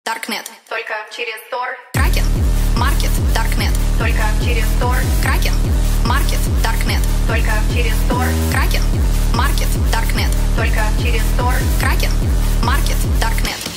Darknet. Только через Тор. Кракен. Маркет. Darknet. Только через Тор. Кракен. Маркет. Darknet. Только через Тор. Кракен. Маркет. Darknet. Только через Тор. Кракен. Маркет. Darknet.